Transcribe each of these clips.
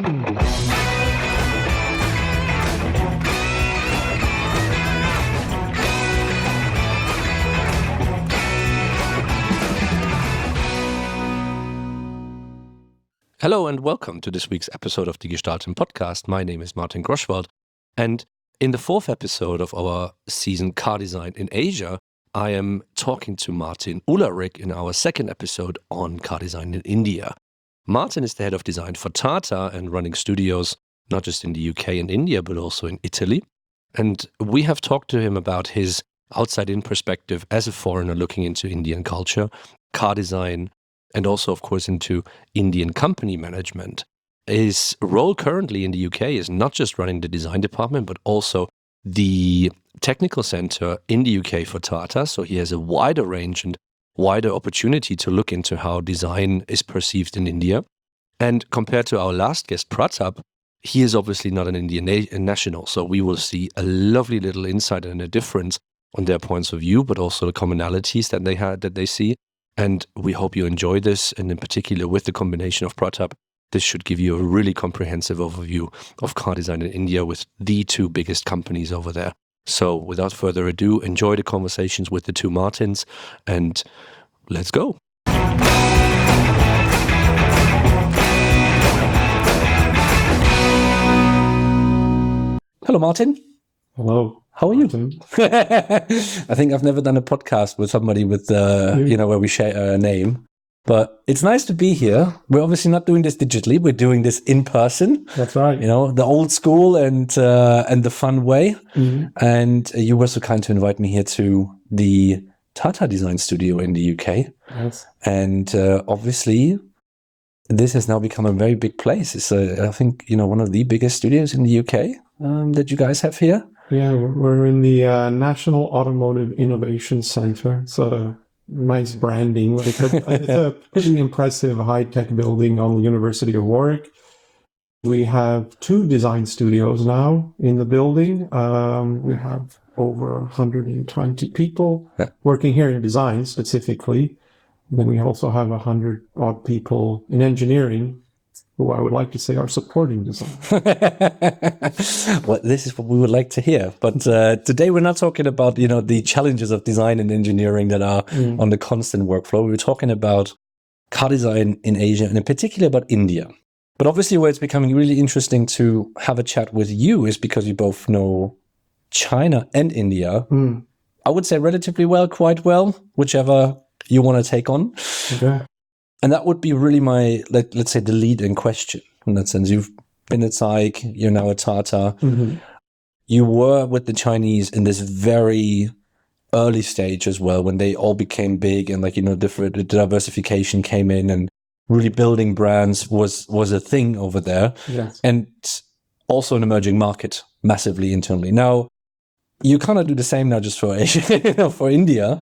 Hello and welcome to this week's episode of the Gestalten Podcast. My name is Martin Groschwald, and in the fourth episode of our season Car Design in Asia, I am talking to Martin Ullrich in our second episode on car design in India. Martin is the head of design for Tata and running studios not just in the UK and India, but also in Italy. And we have talked to him about his outside-in perspective as a foreigner looking into Indian culture, car design, and also, of course, into Indian company management. His role currently in the UK is not just running the design department, but also the technical center in the UK for Tata. So he has a wider range and wider opportunity to look into how design is perceived in India. And compared to our last guest, Pratap, he is obviously not an Indian national. So we will see a lovely little insight and a difference on their points of view, but also the commonalities that they see. And we hope you enjoy this, and in particular with the combination of Pratap, this should give you a really comprehensive overview of car design in India with the two biggest companies over there. So without further ado, enjoy the conversations with the two Martins, and let's go. Hello, Martin. Hello. How are you? I think I've never done a podcast with somebody with, where we share a name. But it's nice to be here. We're obviously not doing this digitally. We're doing this in person. That's right. You know, the old school and the fun way. Mm-hmm. And you were so kind to invite me here to the Tata Design Studio in the UK. Yes. And obviously, this has now become a very big place. It's, I think, one of the biggest studios in the UK that you guys have here. Yeah, we're in the National Automotive Innovation Center. It's a nice branding. It's a pretty impressive high-tech building on the University of Warwick. We have 2 design studios now in the building. We have over 120 people working here in design specifically. Then we also have 100-odd people in engineering, who I would like to say are supporting design. Well, this is what we would like to hear. But today we're not talking about, the challenges of design and engineering that are on the constant workflow. We're talking about car design in Asia, and in particular about India. But obviously where it's becoming really interesting to have a chat with you is because you both know China and India. I would say relatively well, quite well, whichever you want to take on. Okay. And that would be really my, let's say, the lead-in question. In that sense, you've been at SAIC, you're now at Tata. Mm-hmm. You were with the Chinese in this very early stage as well, when they all became big and different diversification came in and really building brands was a thing over there. Yes. And also an emerging market massively internally. Now, you kind of do the same now just for Asia, for India.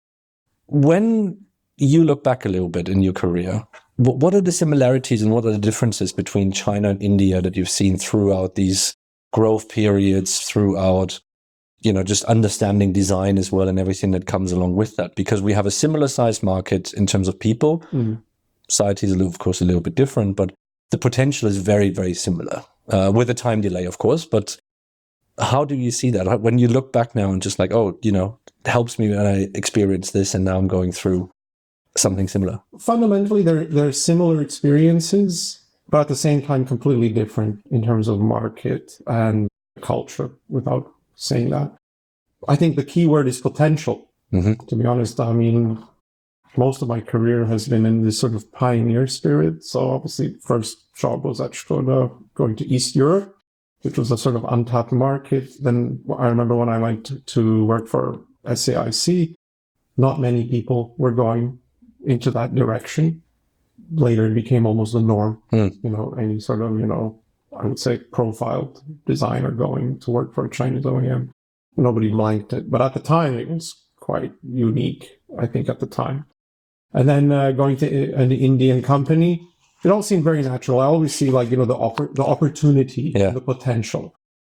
When you look back a little bit in your career, what are the similarities and what are the differences between China and India that you've seen throughout these growth periods, throughout, just understanding design as well and everything that comes along with that? Because we have a similar sized market in terms of people. Society is, of course, a little bit different, but the potential is very, very similar, with a time delay, of course. But how do you see that? When you look back now and just it helps me when I experience this and now I'm going through something similar. Fundamentally, they're similar experiences, but at the same time, completely different in terms of market and culture, without saying that. I think the key word is potential, to be honest. I mean, most of my career has been in this sort of pioneer spirit. So obviously, first job was at Skoda, going to East Europe, which was a sort of untapped market. Then I remember when I went to work for SAIC, not many people were going into that direction. Later, it became almost the norm. Any sort of, I would say profiled designer going to work for a Chinese OEM. Nobody liked it. But at the time, it was quite unique, I think, at the time. And then going to an Indian company, it all seemed very natural. I always see the opportunity, the potential.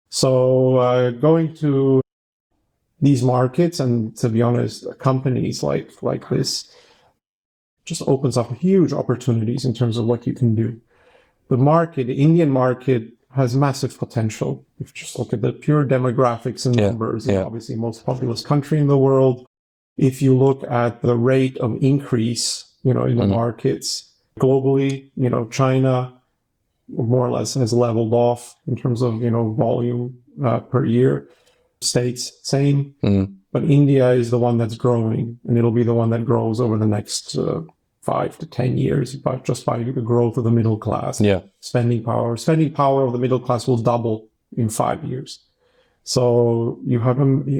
So going to these markets and, to be honest, companies like this just opens up huge opportunities in terms of what you can do. the Indian market has massive potential. If you just look at the pure demographics and numbers, it's obviously the most populous country in the world. If you look at the rate of increase, in the markets globally, China more or less has leveled off in terms of, volume per year. States, same. But India is the one that's growing, and it'll be the one that grows over the next 5 to 10 years, but just by the growth of the middle class. Spending power of the middle class will double in 5 years. So you have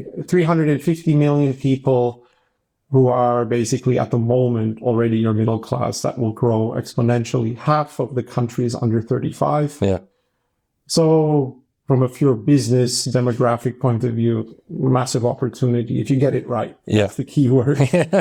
350 million people who are basically at the moment already your middle class. That will grow exponentially. Half of the country is under 35. So from a pure business demographic point of view, massive opportunity if you get it right. That's the key word.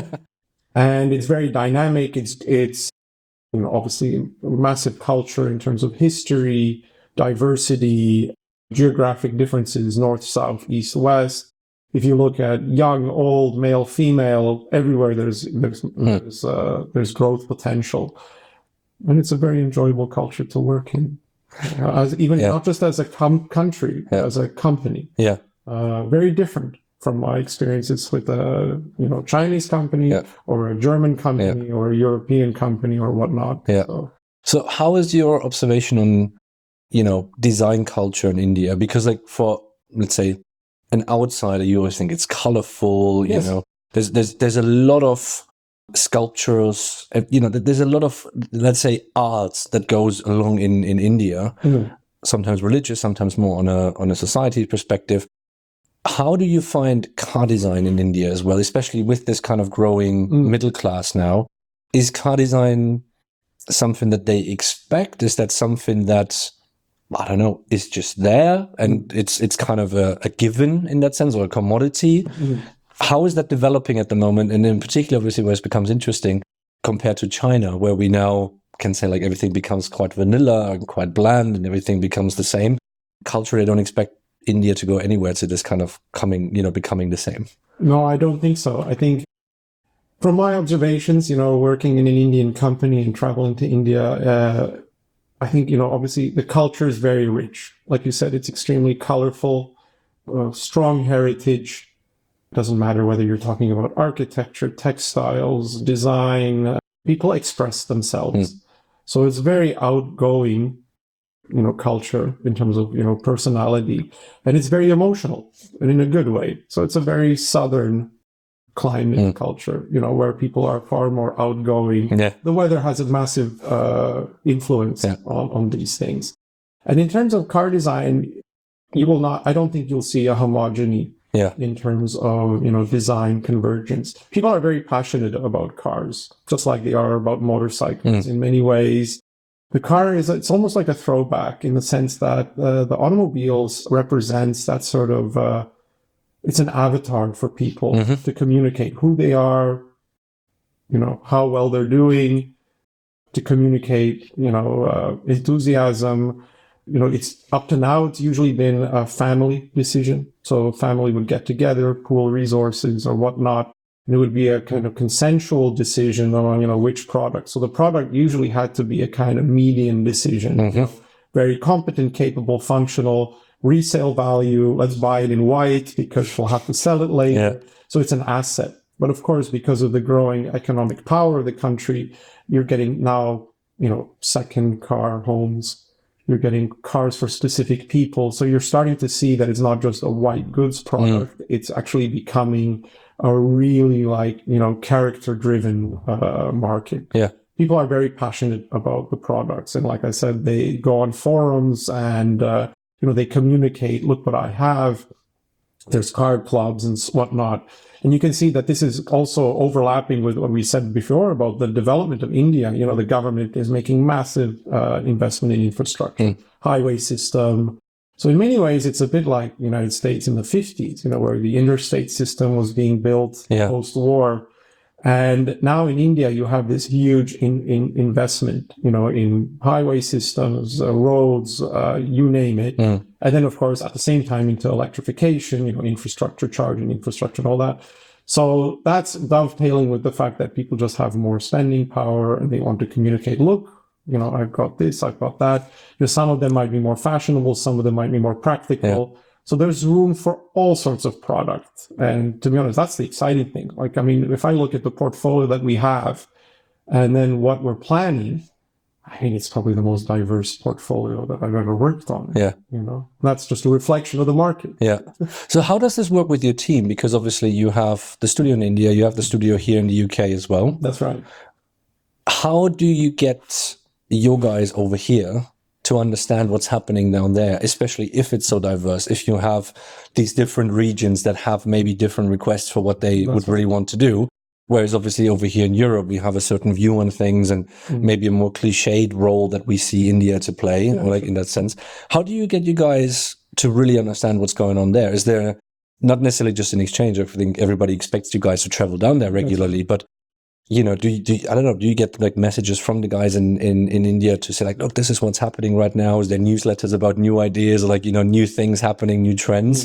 And it's very dynamic. It's obviously a massive culture in terms of history, diversity, geographic differences, north, south, east, west. If you look at young, old, male, female, everywhere there's growth potential, and it's a very enjoyable culture to work in. Not just as a country, as a company. Very different from my experiences with a Chinese company or a German company or a European company or whatnot. So how is your observation on design culture in India? Because for, let's say, an outsider, you always think it's colorful. There's a lot of sculptures, there's a lot of, let's say, arts that goes along in India, sometimes religious, sometimes more on a society perspective. How do you find car design in India as well, especially with this kind of growing middle class now? Is car design something that they expect? Is that something that, I don't know, is just there and it's kind of a given in that sense, or a commodity? How is that developing at the moment? And in particular, obviously, where it becomes interesting compared to China, where we now can say like everything becomes quite vanilla and quite bland and everything becomes the same. Culturally, I don't expect India to go anywhere to this kind of becoming the same. No, I don't think so. I think from my observations, working in an Indian company and traveling to India, I think, obviously the culture is very rich. Like you said, it's extremely colorful, strong heritage. Doesn't matter whether you're talking about architecture, textiles, design, people express themselves. So it's very outgoing, culture in terms of, personality, and it's very emotional and in a good way. So it's a very Southern climate culture, where people are far more outgoing. The weather has a massive influence on these things. And in terms of car design, I don't think you'll see a homogeny in terms of, design convergence. People are very passionate about cars, just like they are about motorcycles in many ways. The car it's almost like a throwback in the sense that the automobiles represents that sort of, it's an avatar for people to communicate who they are, how well they're doing, to communicate, enthusiasm. It's up to now, it's usually been a family decision. So a family would get together, pool resources or whatnot. And it would be a kind of consensual decision on, which product. So the product usually had to be a kind of median decision, very competent, capable, functional, resale value. Let's buy it in white because we'll have to sell it later. So it's an asset. But of course, because of the growing economic power of the country, you're getting now, second car homes. You're getting cars for specific people. So you're starting to see that it's not just a white goods product. It's actually becoming a really character-driven market. People are very passionate about the products. And like I said, they go on forums and, they communicate, look what I have. There's car clubs and whatnot. And you can see that this is also overlapping with what we said before about the development of India. The government is making massive investment in infrastructure, highway system. So in many ways, it's a bit like the United States in the 50s, where the interstate system was being built post-war. And now in India, you have this huge investment, in highway systems, roads, you name it. And then, of course, at the same time into electrification, infrastructure, charging infrastructure and all that. So that's dovetailing with the fact that people just have more spending power and they want to communicate, look, I've got this, I've got that. Some of them might be more fashionable, some of them might be more practical. So there's room for all sorts of products. And to be honest, that's the exciting thing. If I look at the portfolio that we have and then what we're planning, I think it's probably the most diverse portfolio that I've ever worked on. Yeah. That's just a reflection of the market. Yeah. So how does this work with your team? Because obviously you have the studio in India, you have the studio here in the UK as well. That's right. How do you get your guys over here to understand what's happening down there, especially if it's so diverse, if you have these different regions that have maybe different requests for what they would really want to do? Whereas obviously over here in Europe, we have a certain view on things and maybe a more cliched role that we see India to play, or in that sense. How do you get you guys to really understand what's going on there? Is there not necessarily just an exchange? I think everybody expects you guys to travel down there regularly, but do you get messages from the guys in India to say look, this is what's happening right now? Is there newsletters about new ideas or new things happening, new trends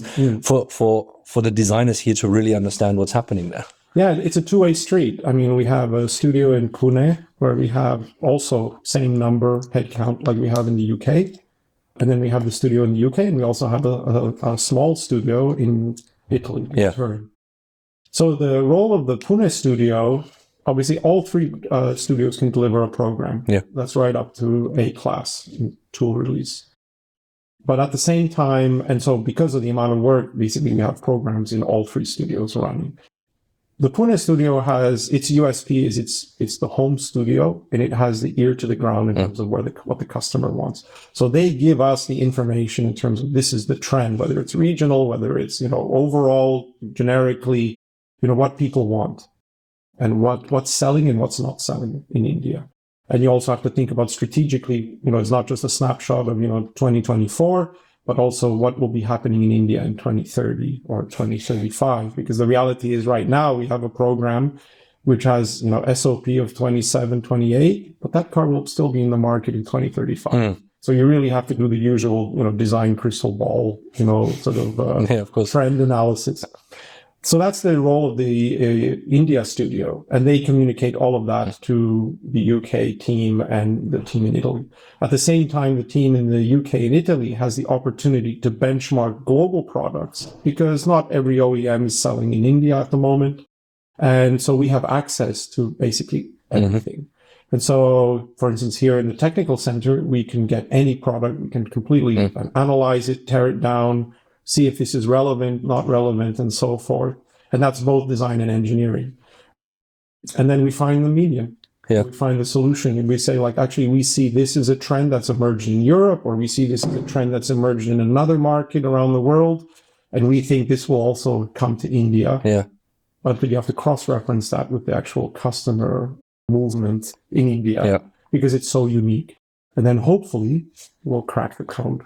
for the designers here to really understand what's happening there? Yeah, it's a two-way street. We have a studio in Pune where we have also same number headcount like we have in the UK. And then we have the studio in the UK, and we also have a small studio in Italy. Yeah. So the role of the Pune studio, obviously all three studios can deliver a program. Yeah. That's right up to A class tool release. But at the same time, and so because of the amount of work, basically we have programs in all three studios running. The Pune studio has its USP is it's the home studio, and it has the ear to the ground in terms of what the customer wants. So they give us the information in terms of this is the trend, whether it's regional, whether it's overall generically, what people want and what's selling and what's not selling in India. And you also have to think about strategically. It's not just a snapshot of 2024. But also what will be happening in India in 2030 or 2035. Because the reality is right now we have a program which has, SOP of 27, 28, but that car will still be in the market in 2035. So you really have to do the usual, design crystal ball, of course, trend analysis. So that's the role of the India studio, and they communicate all of that to the UK team and the team in Italy. At the same time, the team in the UK and Italy has the opportunity to benchmark global products because not every OEM is selling in India at the moment. And so we have access to basically everything. And so, for instance, here in the technical center, we can get any product, we can completely analyze it, tear it down, see if this is relevant, not relevant, and so forth. And that's both design and engineering. And then we find the medium. Yeah. We find the solution, and we say, actually, we see this is a trend that's emerged in Europe, or we see this is a trend that's emerged in another market around the world, and we think this will also come to India. Yeah. But you have to cross-reference that with the actual customer movement in India because it's so unique. And then hopefully we'll crack the code.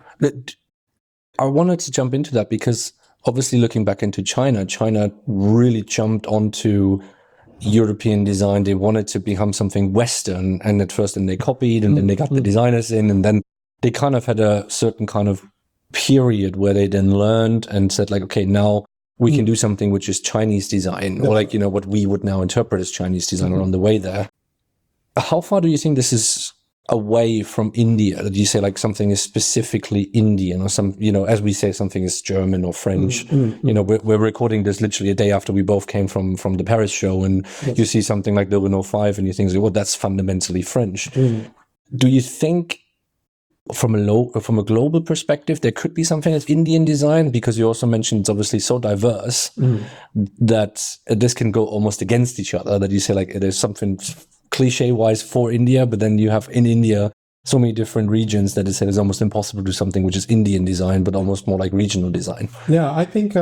I wanted to jump into that because obviously looking back into China really jumped onto European design. They wanted to become something Western, and at first then they copied, and then they got the designers in, and then they kind of had a certain kind of period where they then learned and said okay, now we can do something which is Chinese design, or what we would now interpret as Chinese design on the way there. How far do you think this is away from India? Do you say something is specifically Indian, or some, as we say something is German or French? We're recording this literally a day after we both came from the Paris show, and you see something like the Renault 5 and you think, well, that's fundamentally French. Do you think from a global perspective there could be something that's Indian design? Because you also mentioned it's obviously so diverse that this can go almost against each other, that you say there's something cliche-wise for India, but then you have in India so many different regions that it's almost impossible to do something which is Indian design, but almost more like regional design. Yeah, I think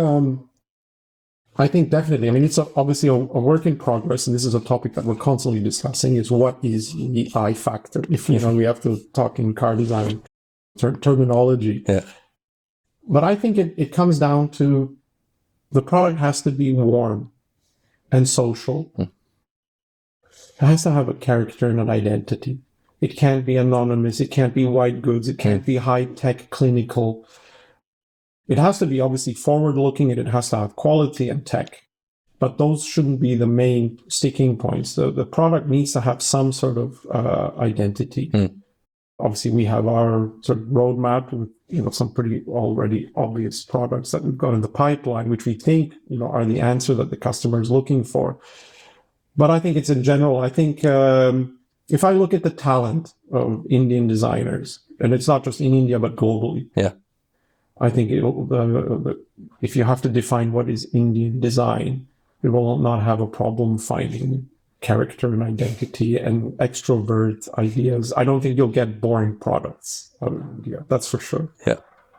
definitely. It's obviously a work in progress, and this is a topic that we're constantly discussing: is what is the I factor? If we have to talk in car design terminology. Yeah. But I think it comes down to the product has to be warm and social. It has to have a character and an identity. It can't be anonymous. It can't be white goods. It can't be high-tech, clinical. It has to be obviously forward-looking, and it has to have quality and tech. But those shouldn't be the main sticking points. The product needs to have some sort of identity. Obviously, we have our sort of roadmap with, some pretty already obvious products that we've got in the pipeline, which we think, are the answer that the customer is looking for. But I think it's in general, I think if I look at the talent of Indian designers, and it's not just in India, but globally. Yeah. I think if you have to define what is Indian design, we will not have a problem finding character and identity and extrovert ideas. I don't think you'll get boring products out of India. That's for sure. Yeah.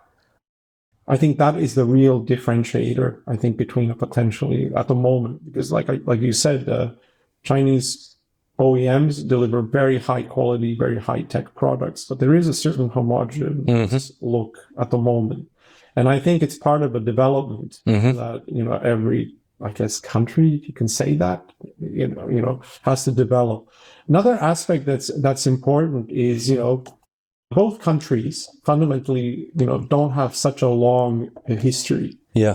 I think that is the real differentiator, I think, between potentially at the moment, because like you said, Chinese OEMs deliver very high quality, very high tech products, but there is a certain homogeneous look at the moment. And I think it's part of a development that, every, I guess, country, if you can say that, has to develop. Another aspect that's important is, both countries fundamentally, don't have such a long history. Yeah.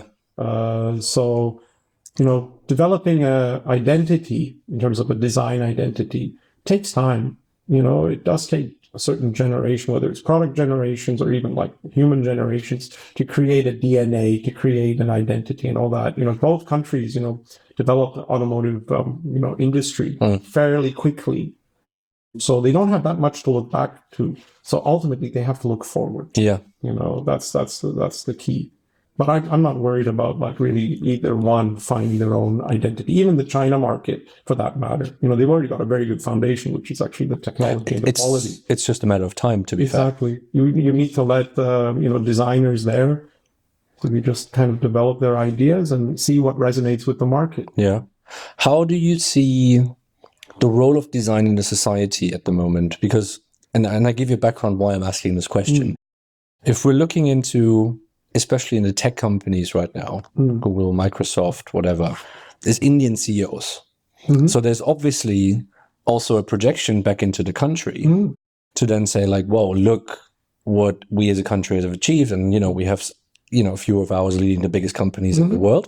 So, developing a identity in terms of a design identity takes time. It does take a certain generation, whether it's product generations or even like human generations, to create a DNA, to create an identity and all that. Both countries, develop the automotive, industry fairly quickly. So they don't have that much to look back to. So ultimately they have to look forward. Yeah. That's the key. But I'm not worried about like really either one finding their own identity, even the China market for that matter. They've already got a very good foundation, which is actually the technology and the quality. It's just a matter of time, to be fair. Exactly. You need to let designers there to just kind of develop their ideas and see what resonates with the market. Yeah. How do you see the role of design in the society at the moment? Because, and I give you a background why I'm asking this question. If we're looking into, especially in the tech companies right now, Google, Microsoft, whatever, there's Indian CEOs. So there's obviously also a projection back into the country to then say like, whoa, look what we as a country have achieved. And, we have, a few of ours leading the biggest companies in the world.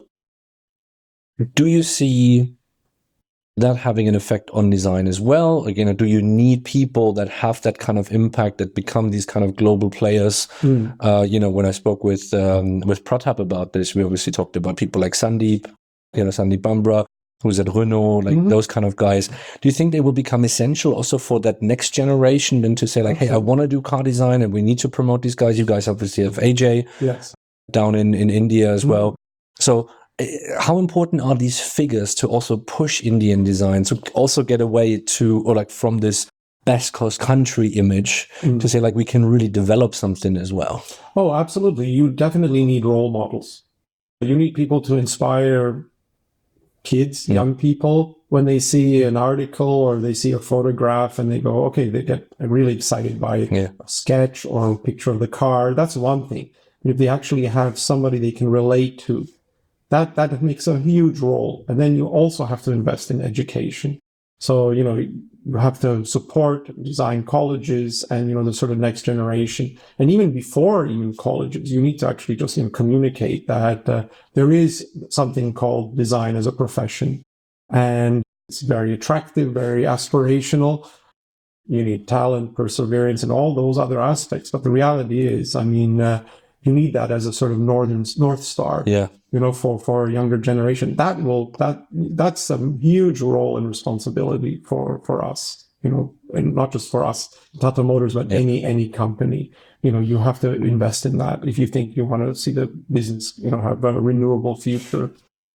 Do you see that having an effect on design as well? Again, do you need people that have that kind of impact, that become these kind of global players? When I spoke with Pratap about this, we obviously talked about people like Sandeep Bambra, who's at Renault, like those kind of guys. Do you think they will become essential also for that next generation, then to say like, hey, I want to do car design and we need to promote these guys? You guys obviously have AJ down in India as well. So how important are these figures to also push Indian design, to also get away from this best cost country image to say like we can really develop something as well? Oh, absolutely. You definitely need role models. You need people to inspire kids, young people, when they see an article or they see a photograph and they go, okay, they get really excited by a sketch or a picture of the car. That's one thing. If they actually have somebody they can relate to, that makes a huge role. And then you also have to invest in education. So, you have to support design colleges and, the sort of next generation. And even before even colleges, you need to actually just communicate that there is something called design as a profession. And it's very attractive, very aspirational. You need talent, perseverance, and all those other aspects. But the reality is, you need that as a sort of North Star. Yeah. For a younger generation. That's a huge role and responsibility for us, and not just for us, Tata Motors, but any company. You have to invest in that if you think you want to see the business, have a renewable future.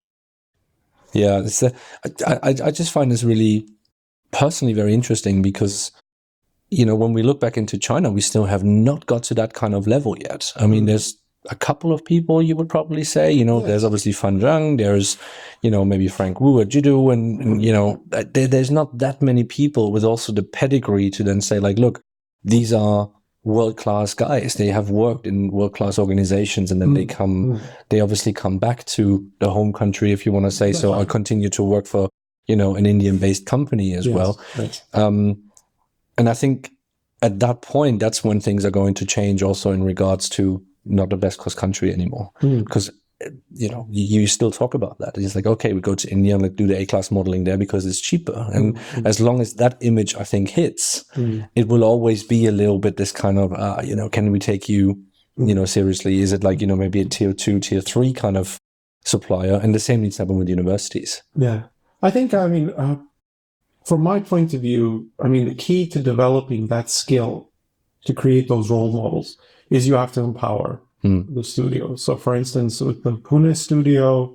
Yeah, I just find this really personally very interesting because, when we look back into China, we still have not got to that kind of level yet. There's a couple of people you would probably say, there's obviously Fan Zhang, there's, maybe Frank Wu at Jidu, and there's not that many people with also the pedigree to then say like, look, these are world-class guys. They have worked in world-class organizations, and then they obviously come back to the home country, if you want to say so, or continue to work for, an Indian-based company as well. Right. And I think at that point, that's when things are going to change also in regards to not the best cost country anymore. Because you still talk about that. It's like, okay, we go to India and do the A-class modeling there because it's cheaper. And as long as that image, I think, hits, it will always be a little bit this kind of, can we take you, seriously? Is it like, maybe a tier 2, tier 3 kind of supplier? And the same needs to happen with universities. Yeah. I think, from my point of view, the key to developing that skill to create those role models is you have to empower the studio. So, for instance, with the Pune studio,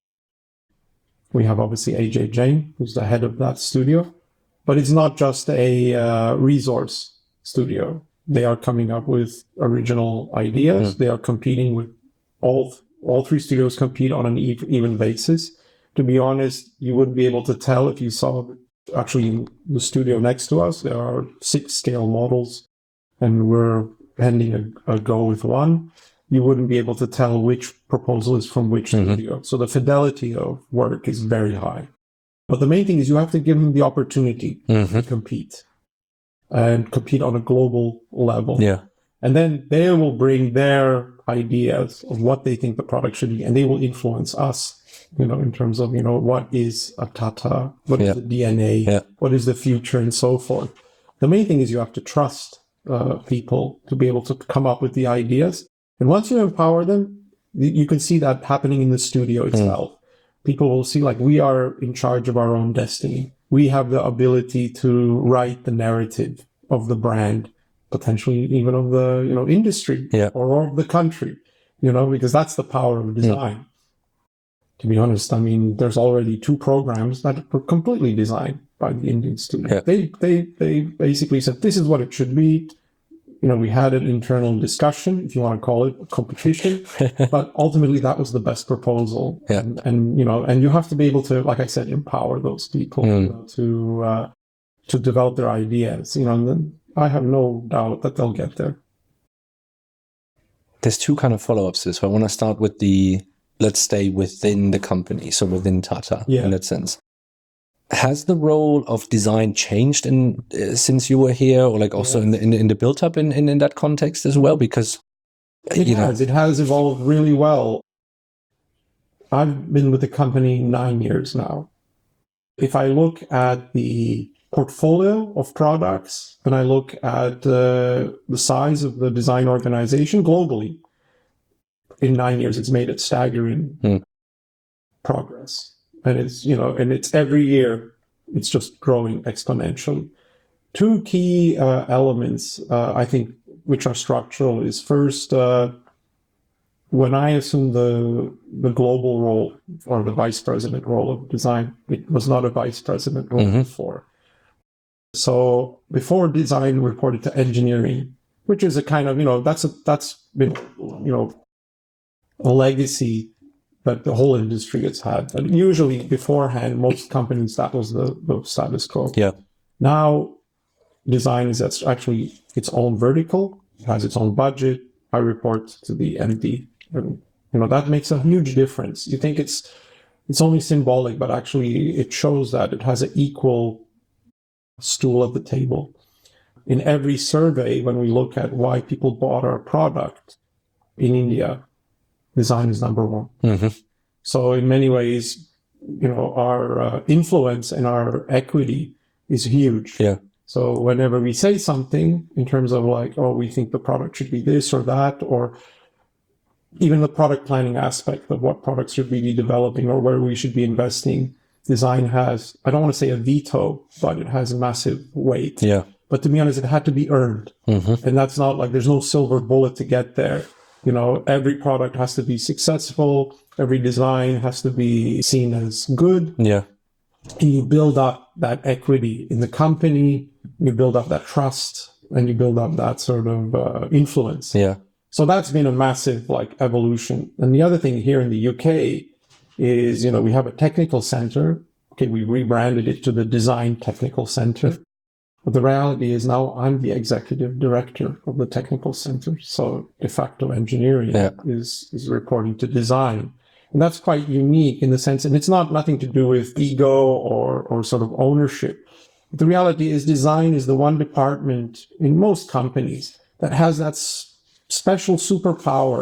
we have obviously AJ Jain, who's the head of that studio, but it's not just a resource studio. They are coming up with original ideas. They are competing with all 3 studios compete on an even basis. To be honest, you wouldn't be able to tell if you saw actually in the studio next to us. There are 6 scale models, and we're pending a go with one. You wouldn't be able to tell which proposal is from which studio. So the fidelity of work is very high. But the main thing is you have to give them the opportunity to compete and compete on a global level. Yeah. And then they will bring their ideas of what they think the product should be, and they will influence us, in terms of, what is a Tata, what is the DNA, what is the future, and so forth. The main thing is you have to trust people to be able to come up with the ideas. And once you empower them, you can see that happening in the studio itself. People will see, like, we are in charge of our own destiny. We have the ability to write the narrative of the brand, potentially even of the, industry or of the country, because that's the power of design. To be honest, there's already 2 programs that were completely designed by the Indian studio. They basically said, this is what it should be. We had an internal discussion, if you want to call it a competition, but ultimately that was the best proposal. And you have to be able to, like I said, empower those people to develop their ideas, and then I have no doubt that they'll get there. There's 2 kind of follow-ups to this. So I want to start with let's stay within the company, so within Tata in that sense. Has the role of design changed since you were here, or like also in the build-up in that context as well? Because it has evolved really well. I've been with the company 9 years now. If I look at the portfolio of products and I look at the size of the design organization globally, in 9 years, it's made a staggering progress. And it's every year, it's just growing exponentially. 2 key elements, I think, which are structural is first, when I assumed the global role or the vice president role of design, it was not a vice president role before. So before design reported to engineering, which is a kind of, that's been, a legacy that the whole industry has had. And usually beforehand, most companies, that was the status quo. Yeah. Now, design is actually its own vertical, it has its own budget. I report to the MD. And, that makes a huge difference. You think it's only symbolic, but actually it shows that it has an equal stool at the table. In every survey, when we look at why people bought our product in India, design is number 1. So in many ways, our influence and our equity is huge. Yeah. So whenever we say something in terms of like, we think the product should be this or that, or even the product planning aspect of what products should we be developing or where we should be investing, design has, I don't want to say a veto, but it has a massive weight. Yeah. But to be honest, it had to be earned. And that's not like there's no silver bullet to get there. Every product has to be successful. Every design has to be seen as good. Yeah. And you build up that equity in the company, you build up that trust, and you build up that sort of influence. Yeah. So that's been a massive evolution. And the other thing here in the UK is, we have a technical center. Okay, we rebranded it to the Design Technical Center. But the reality is now I'm the executive director of the technical center. So de facto engineering is reporting to design. And that's quite unique in the sense, and it's nothing to do with ego or sort of ownership. But the reality is design is the one department in most companies that has that special superpower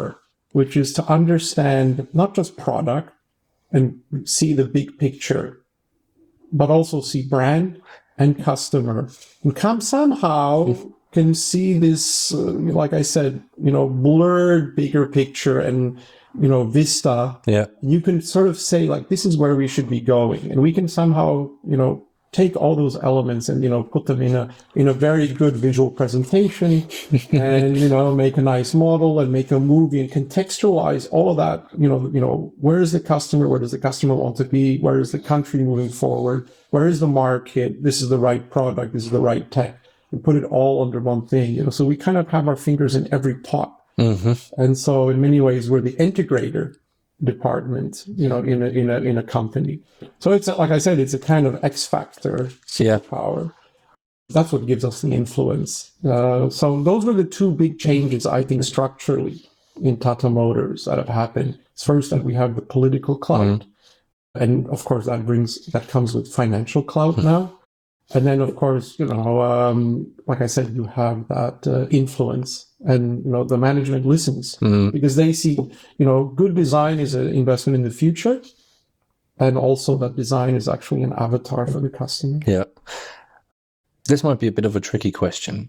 which is to understand not just product and see the big picture, but also see brand and customer, and come somehow can see this, like I said, blurred bigger picture and, vista. Yeah. You can sort of say like, this is where we should be going. And we can somehow, take all those elements and, put them in a very good visual presentation and, make a nice model and make a movie and contextualize all of that. Where is the customer? Where does the customer want to be? Where is the country moving forward? Where is the market? This is the right product. This is the right tech. And put it all under one thing, so we kind of have our fingers in every pot. Mm-hmm. And so in many ways, we're the integrator department, in a company. So it's, like I said, it's a kind of X factor power. That's what gives us the influence. So those were the two big changes, I think, structurally in Tata Motors that have happened. First, that we have the political clout. And of course, that comes with financial clout now. And then, of course, like I said, you have that influence, and the management listens because they see, good design is an investment in the future, and also that design is actually an avatar for the customer. Yeah. This might be a bit of a tricky question.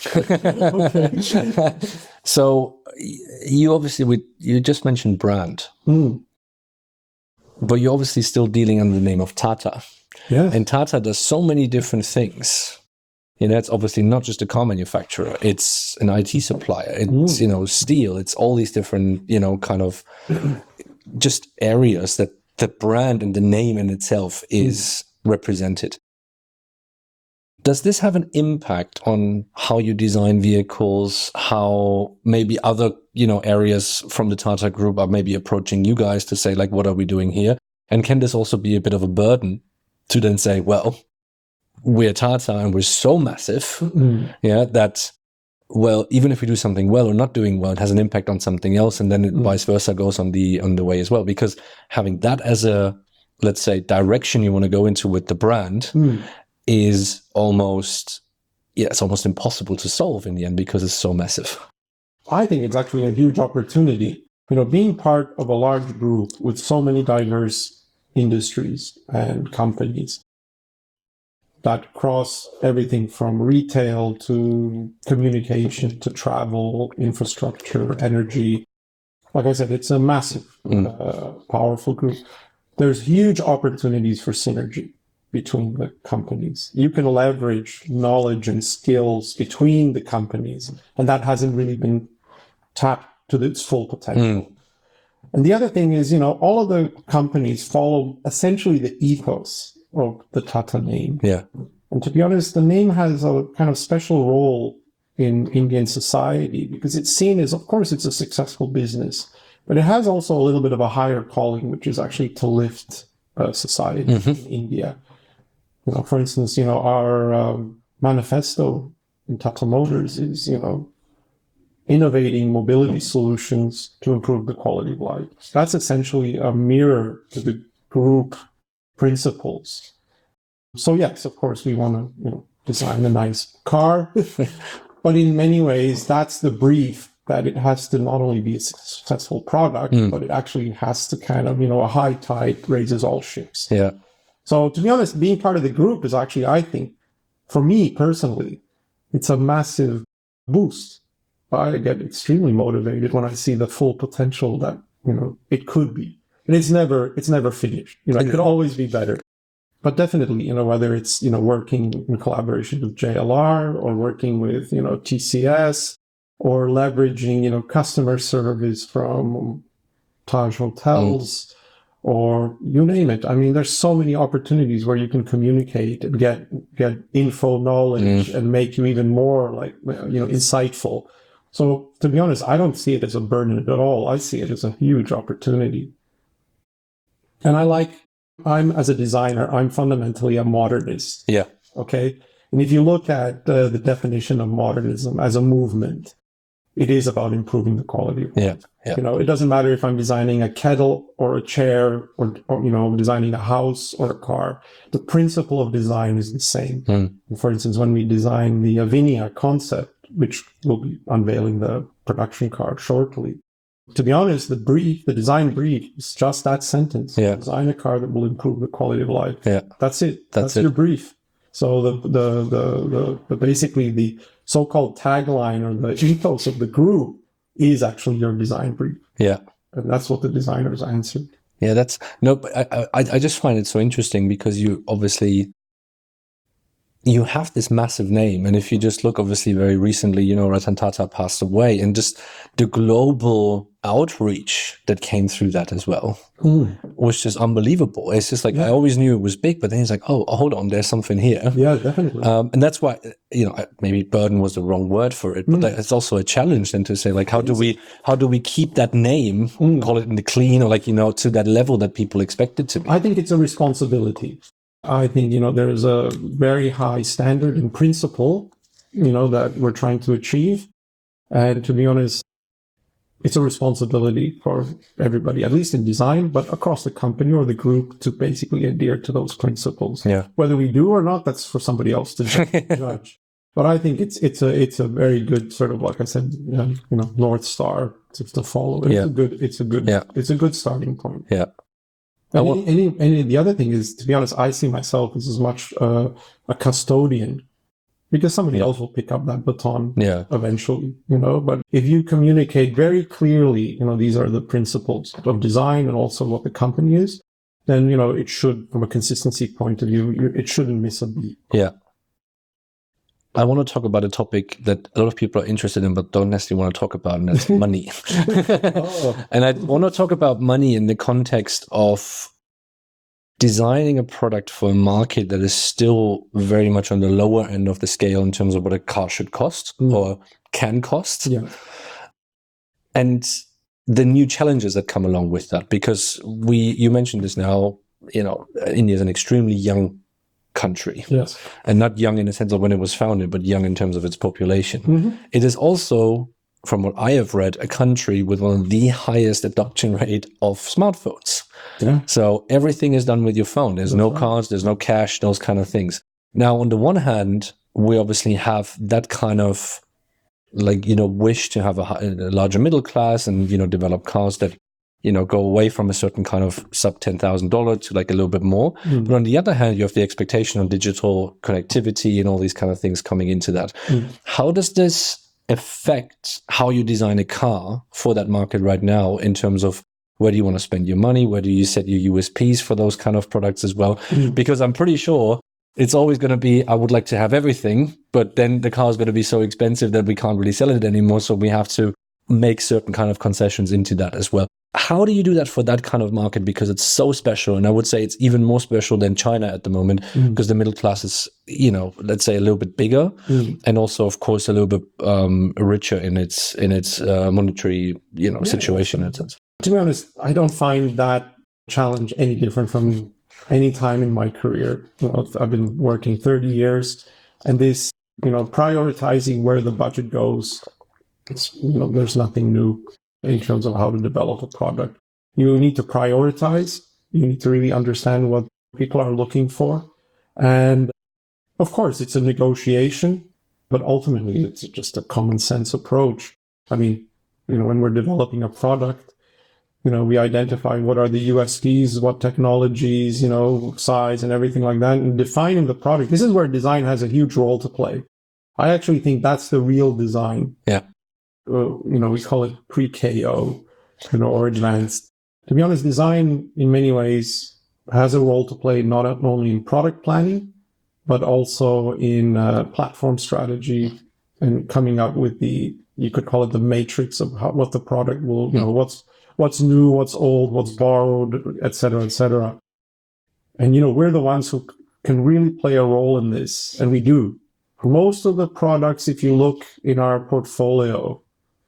So you just mentioned brand, but you're obviously still dealing under the name of Tata. Yeah. And Tata does so many different things. It's obviously not just a car manufacturer. It's an IT supplier. It's, steel. It's all these different, kind of just areas that the brand and the name in itself is represented. Does this have an impact on how you design vehicles, how maybe other, areas from the Tata Group are maybe approaching you guys to say, like, what are we doing here? And can this also be a bit of a burden to then say, well, we're Tata and we're so massive, that, well, even if we do something well or not doing well, it has an impact on something else, and then it vice versa goes on the way as well. Because having that as a, let's say, direction you want to go into with the brand is almost, it's almost impossible to solve in the end because it's so massive. I think it's actually a huge opportunity. Being part of a large group with so many diverse industries and companies that cross everything from retail to communication to travel, infrastructure, energy. Like I said, it's a massive, powerful group. There's huge opportunities for synergy between the companies. You can leverage knowledge and skills between the companies, and that hasn't really been tapped to its full potential. And the other thing is, all of the companies follow essentially the ethos of the Tata name. Yeah. And to be honest, the name has a kind of special role in Indian society because it's seen as, of course, it's a successful business, but it has also a little bit of a higher calling, which is actually to lift society in India. For instance, our manifesto in Tata Motors is, innovating mobility solutions to improve the quality of life. That's essentially a mirror to the group principles. So yes, of course, we want to design a nice car, but in many ways, that's the brief, that it has to not only be a successful product, but it actually has to kind of, a high tide raises all ships. Yeah. So to be honest, being part of the group is actually, I think, for me personally, it's a massive boost. I get extremely motivated when I see the full potential that, it could be. And it's never finished. It could always be better. But definitely, whether it's, working in collaboration with JLR or working with, TCS or leveraging, customer service from Taj Hotels or you name it. I mean, there's so many opportunities where you can communicate and get info, knowledge and make you even more insightful. So to be honest, I don't see it as a burden at all. I see it as a huge opportunity. And as a designer, I'm fundamentally a modernist. Yeah. Okay. And if you look at the definition of modernism as a movement, it is about improving the quality of life. Yeah. It doesn't matter if I'm designing a kettle or a chair or designing a house or a car. The principle of design is the same. For instance, when we designed the Avinia concept, which will be unveiling the production car shortly, to be honest, the design brief is just that sentence. Yeah. Design a car that will improve the quality of life. Yeah. That's it. That's it. Your brief. So the basically the so-called tagline or the ethos of the group is actually your design brief. Yeah. And that's what the designers answered. Yeah, but I just find it so interesting because you have this massive name. And if you just look, obviously, very recently, Ratan Tata passed away, and just the global outreach that came through that as well was just unbelievable. It's just like, I always knew it was big, but then it's like, oh, hold on, there's something here. Yeah, definitely. And that's why, maybe burden was the wrong word for it, but it's also a challenge then to say, like, how do we keep that name, call it in the clean, or to that level that people expect it to be? I think it's a responsibility. I think, there's a very high standard and principle, that we're trying to achieve. And to be honest, it's a responsibility for everybody, at least in design, but across the company or the group, to basically adhere to those principles. Yeah. Whether we do or not, that's for somebody else to judge. But I think it's a very good sort of, like I said, North Star to follow. It's a good starting point. Yeah. And the other thing is, to be honest, I see myself as much a custodian, because somebody else will pick up that baton eventually, But if you communicate very clearly, these are the principles of design and also what the company is, then, it should, from a consistency point of view, it shouldn't miss a beat. Yeah. I want to talk about a topic that a lot of people are interested in, but don't necessarily want to talk about, and that's money. And I want to talk about money in the context of designing a product for a market that is still very much on the lower end of the scale in terms of what a car should cost or can cost. Yeah. And the new challenges that come along with that, because you mentioned this now, India is an extremely young country. Yes. And not young in the sense of when it was founded, but young in terms of its population. It is also, from what I have read, a country with one of the highest adoption rate of smartphones. Yeah. So everything is done with your phone. There's no cards, there's no cash, those kind of things. Now, on the one hand, we obviously have that kind of wish to have a larger middle class and, develop cars that, go away from a certain kind of sub $10,000 to a little bit more. But on the other hand, you have the expectation on digital connectivity and all these kind of things coming into that. How does this affect how you design a car for that market right now, in terms of where do you want to spend your money? Where do you set your USPs for those kind of products as well? Because I'm pretty sure it's always going to be, I would like to have everything, but then the car is going to be so expensive that we can't really sell it anymore. So we have to make certain kind of concessions into that as well. How do you do that for that kind of market? Because it's so special. And I would say it's even more special than China at the moment, because the middle class is, let's say a little bit bigger, and also, of course, a little bit richer in its monetary, situation. To be honest, I don't find that challenge any different from any time in my career. I've been working 30 years, and this, prioritizing where the budget goes, there's nothing new in terms of how to develop a product. You need to prioritize. You need to really understand what people are looking for. And of course, it's a negotiation, but ultimately it's just a common sense approach. I mean, when we're developing a product, we identify what are the USPs, what technologies, size and everything like that, and defining the product. This is where design has a huge role to play. I actually think that's the real design. Yeah. We call it pre-KO, or advanced. To be honest, design in many ways has a role to play, not only in product planning, but also in platform strategy and coming up with you could call it the matrix of what the product will, what's new, what's old, what's borrowed, et cetera, et cetera. And, we're the ones who can really play a role in this. And we do. Most of the products, if you look in our portfolio,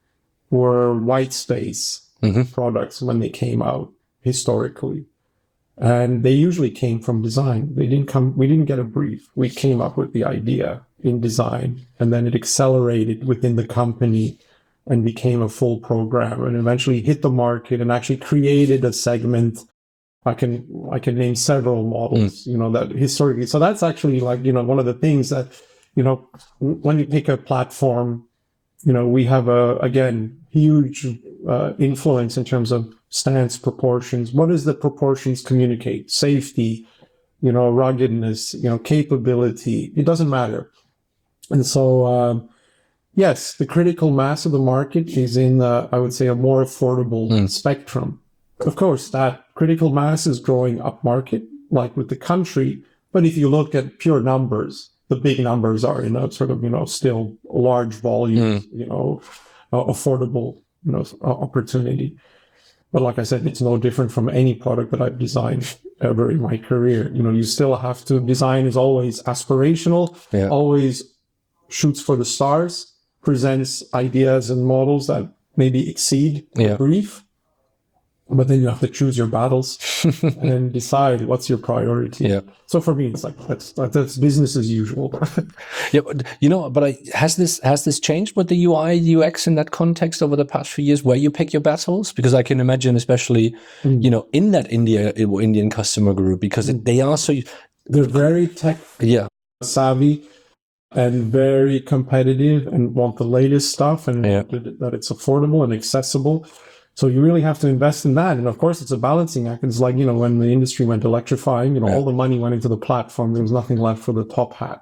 were white space products when they came out historically. And they usually came from design. We didn't get a brief. We came up with the idea in design, and then it accelerated within the company and became a full program, and eventually hit the market and actually created a segment. I can name several models, that historically. So that's actually one of the things that, when you pick a platform, we have again, huge influence in terms of stance proportions. What does the proportions communicate? Safety, ruggedness, capability. It doesn't matter. And so, yes, the critical mass of the market is in, I would say, a more affordable spectrum. Of course, that critical mass is growing up market, like with the country. But if you look at pure numbers, the big numbers are in a sort of, still large volume, affordable, opportunity. But like I said, it's no different from any product that I've designed ever in my career. You still have to, design is always aspirational, always shoots for the stars, presents ideas and models that maybe exceed the brief. But then you have to choose your battles and decide what's your priority. Yeah. So for me, it's like that's business as usual. Yeah, but has this changed with the UI UX in that context over the past few years, where you pick your battles? Because I can imagine, especially in that Indian customer group, because they are so they're very tech savvy and very competitive and want the latest stuff and that it's affordable and accessible. So you really have to invest in that. And of course, it's a balancing act. It's like, when the industry went electrifying, all the money went into the platform. There was nothing left for the top hat,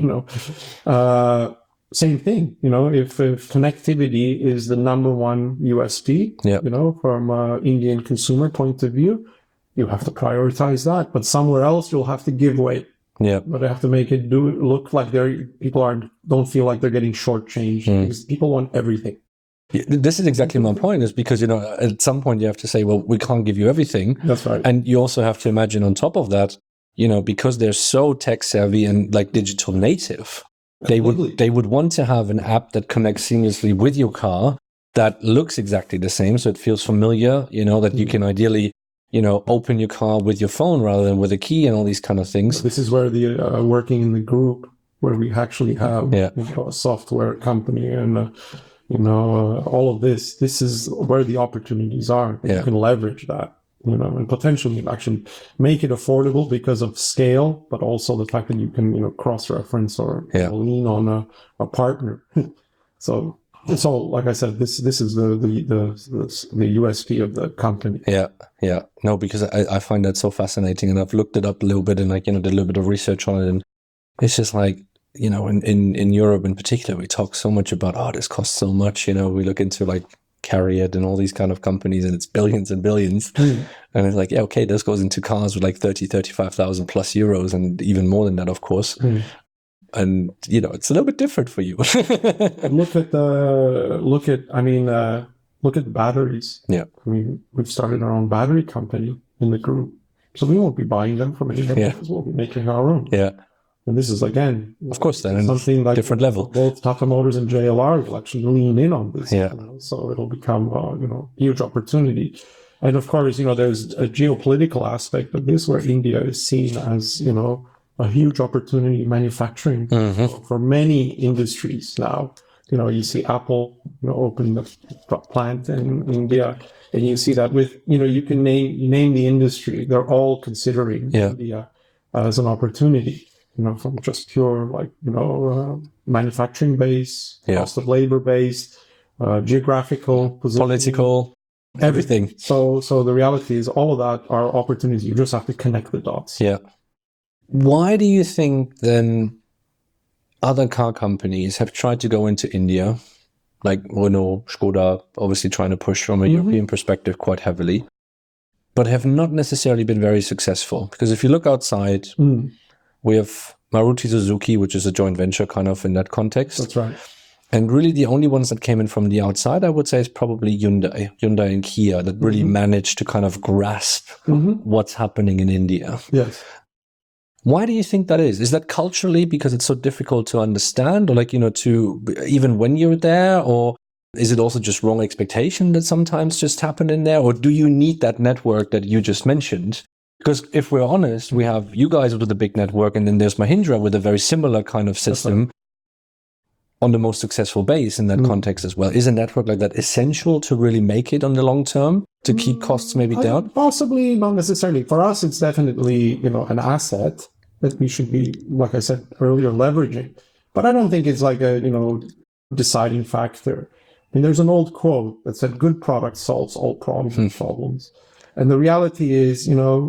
Same thing, if connectivity is the number one USP, from an Indian consumer point of view, you have to prioritize that. But somewhere else, you'll have to give way. Yeah. But I have to make it look like people don't feel like they're getting shortchanged because people want everything. This is exactly my point, is because, at some point you have to say, well, we can't give you everything. That's right. And you also have to imagine on top of that, because they're so tech savvy and like digital native, they would want to have an app that connects seamlessly with your car that looks exactly the same. So it feels familiar, that you can ideally, open your car with your phone rather than with a key and all these kind of things. This is where the working in the group, where we actually have a software company and all of this is where the opportunities are. You can leverage that, and potentially actually make it affordable because of scale, but also the fact that you can, cross-reference or lean on a partner. So it's all, like I said, this is the USP of the company. Yeah. No, because I find that so fascinating, and I've looked it up a little bit and did a little bit of research on it, and it's just like, in Europe in particular, we talk so much about, this costs so much. We look into like Carriot and all these kind of companies, and it's billions and billions. And it's like, okay, this goes into cars with like 35,000 plus euros and even more than that, of course. And, it's a little bit different for you. And look at batteries. Yeah. We've started our own battery company in the group. So we won't be buying them from anybody else. We'll be making our own. Yeah. And this is, again, of course, then something like different level. Both Tata Motors and JLR will actually lean in on this. Yeah. So it'll become, huge opportunity. And of course, there's a geopolitical aspect of this where India is seen as, a huge opportunity in manufacturing for many industries now. You see Apple, open the plant in India, and you see that with, you can name the industry. They're all considering India as an opportunity. From just pure, manufacturing base, cost of labor base, geographical position, political, everything. So the reality is all of that are opportunities. You just have to connect the dots. Yeah. Why do you think then other car companies have tried to go into India, like Renault, Skoda, obviously trying to push from a European perspective quite heavily, but have not necessarily been very successful? Because if you look outside, we have Maruti Suzuki, which is a joint venture kind of in that context. That's right. And really the only ones that came in from the outside, I would say, is probably Hyundai and Kia that really managed to kind of grasp what's happening in India. Yes. Why do you think that is? Is that culturally because it's so difficult to understand, or to even when you're there, or is it also just wrong expectation that sometimes just happen in there? Or do you need that network that you just mentioned? Because if we're honest, we have you guys with the big network, and then there's Mahindra with a very similar kind of system on the most successful base in that context as well. Is a network like that essential to really make it on the long term, to keep costs maybe down? Possibly, not necessarily. For us, it's definitely, an asset that we should be, like I said earlier, leveraging. But I don't think it's like a, deciding factor. And there's an old quote that said, good product solves all problems. And the reality is,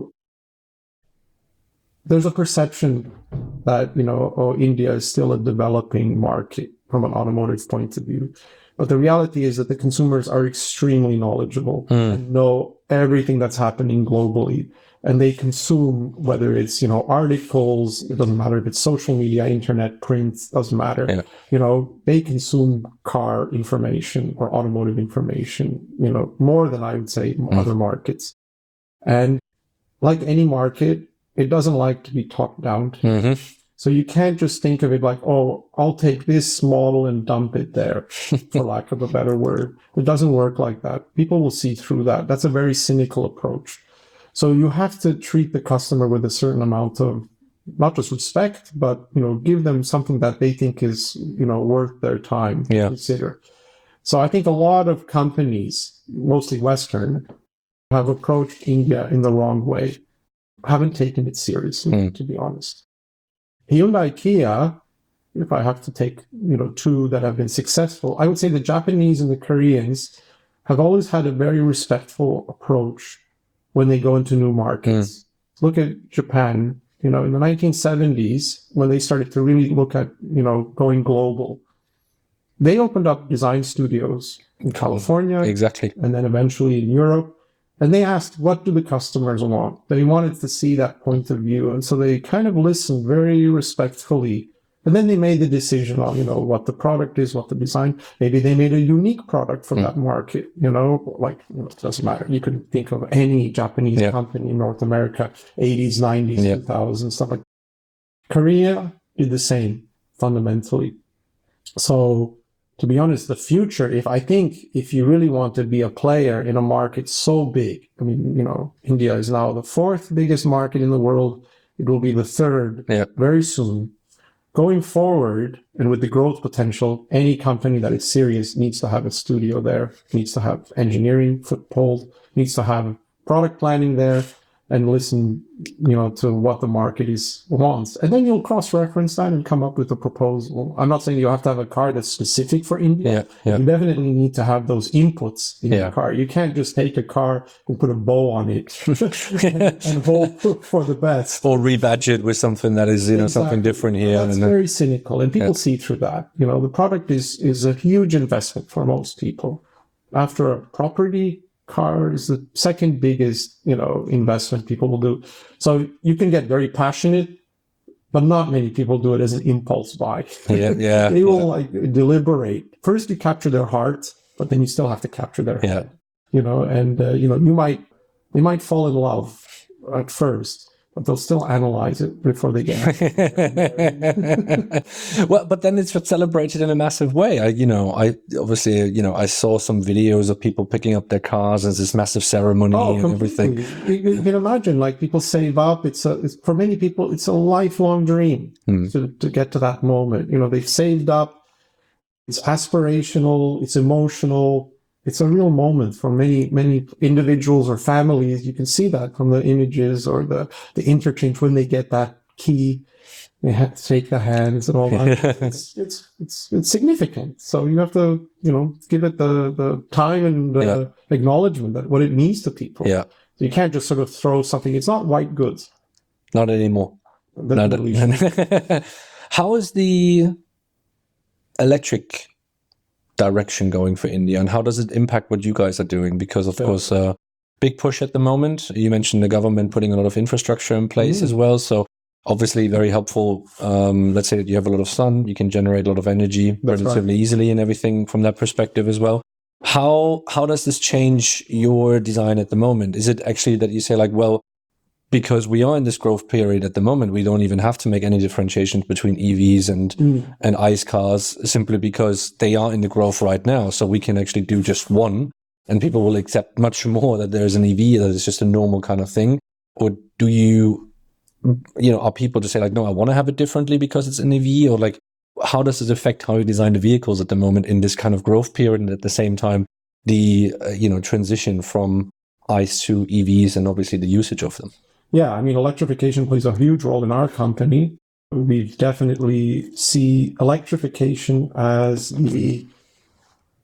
there's a perception that, India is still a developing market from an automotive point of view. But the reality is that the consumers are extremely knowledgeable and know everything that's happening globally. And they consume, whether it's, articles, it doesn't matter if it's social media, internet, print, doesn't matter. Yeah. They consume car information or automotive information, more than I would say other markets. And like any market, it doesn't like to be talked down to. Mm-hmm. So you can't just think of it like, oh, I'll take this model and dump it there, for lack of a better word. It doesn't work like that. People will see through that. That's a very cynical approach. So you have to treat the customer with a certain amount of, not just respect, but, give them something that they think is, worth their time to consider. So I think a lot of companies, mostly Western, have approached India in the wrong way, haven't taken it seriously, to be honest. Hyundai, Kia, if I have to take, two that have been successful, I would say the Japanese and the Koreans have always had a very respectful approach when they go into new markets. Look at Japan, in the 1970s, when they started to really look at, going global, they opened up design studios in California. Exactly. And then eventually in Europe. And they asked, what do the customers want? They wanted to see that point of view. And so they kind of listened very respectfully. And then they made the decision on, what the product is, what the design. Maybe they made a unique product for that market, it doesn't matter. You can think of any Japanese company in North America, 80s, 90s, 2000s, stuff like that. Korea did the same, fundamentally. So, to be honest, the future, if you really want to be a player in a market so big, India is now the fourth biggest market in the world. It will be the third very soon. Going forward, and with the growth potential, any company that is serious needs to have a studio there, needs to have engineering foothold, needs to have product planning there, and listen, to what the market wants. And then you'll cross-reference that and come up with a proposal. I'm not saying you have to have a car that's specific for India. You definitely need to have those inputs in your car. You can't just take a car and put a bow on it and hope for the best. Or rebadge it with something that is, something different here. That's very cynical. And people see through that. The product is a huge investment for most people. After a property, car is the second biggest, investment people will do. So you can get very passionate, but not many people do it as an impulse buy. They will deliberate. First, you capture their heart, but then you still have to capture their head. And they might fall in love at first, but they'll still analyze it before they get it. Well, but then it's celebrated in a massive way. I saw some videos of people picking up their cars as this massive ceremony and everything. You can imagine, people save up. It's for many people, it's a lifelong dream to get to that moment. They've saved up. It's aspirational. It's emotional. It's a real moment for many, many individuals or families. You can see that from the images or the interchange when they get that key. They have to shake the hands and all that. It's significant. So you have to, give it the time and acknowledgement that what it means to people. So you can't just sort of throw something. It's not white goods. Not anymore. How is the electric direction going for India, and how does it impact what you guys are doing? Because of course, big push at the moment. You mentioned the government putting a lot of infrastructure in place as well. So obviously very helpful. Let's say that you have a lot of sun, you can generate a lot of energy relatively easily and everything from that perspective as well. How does this change your design at the moment? Is it actually that you say because we are in this growth period at the moment, we don't even have to make any differentiations between EVs and ICE cars simply because they are in the growth right now. So we can actually do just one and people will accept much more that there's an EV, that it's just a normal kind of thing. Or do you are people to say no, I want to have it differently because it's an EV, or how does this affect how you design the vehicles at the moment in this kind of growth period? And at the same time, the, transition from ICE to EVs and obviously the usage of them. Yeah, electrification plays a huge role in our company. We definitely see electrification as the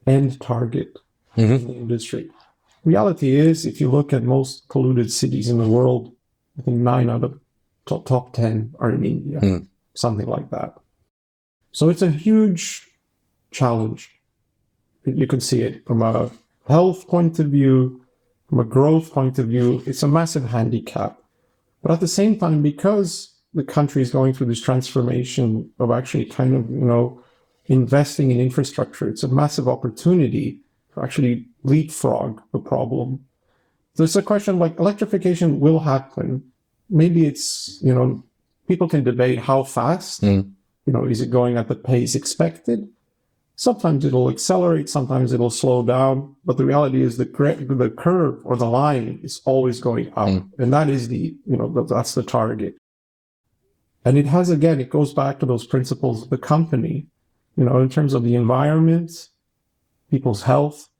end target in the industry. Reality is, if you look at most polluted cities in the world, I think 9 out of top 10 are in India, something like that. So it's a huge challenge. You can see it from a health point of view, from a growth point of view. It's a massive handicap. But at the same time, because the country is going through this transformation of actually kind of, investing in infrastructure, it's a massive opportunity to actually leapfrog the problem. So it's a question like electrification will happen. Maybe it's, people can debate how fast, is it going at the pace expected? Sometimes it'll accelerate, sometimes it'll slow down. But the reality is the curve or the line is always going up. And that is that's the target. And it goes back to those principles of the company, in terms of the environment, people's health.